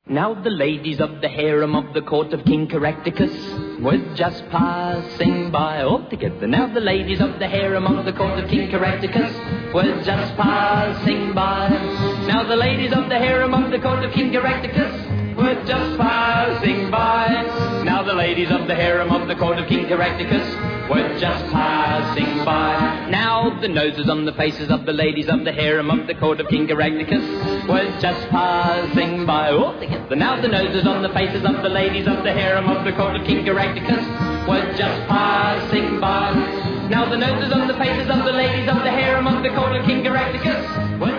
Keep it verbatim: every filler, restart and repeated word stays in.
Now the ladies of the harem of the court of King Caractacus were just passing by all together. Now the ladies of the harem of the court of King Caractacus were just passing by. Now the ladies of the harem of the court of King Caractacus were just passing by. Now the ladies of the harem of the court of King Caractacus were just passing by. Now the noses on the faces of the ladies of the harem of the court of King Caractacus were just passing by all together. Now the noses on the faces of the ladies of the harem of the court of King Caractacus were just passing by. Now the noses on the faces of the ladies of the harem of the court of King Caractacus were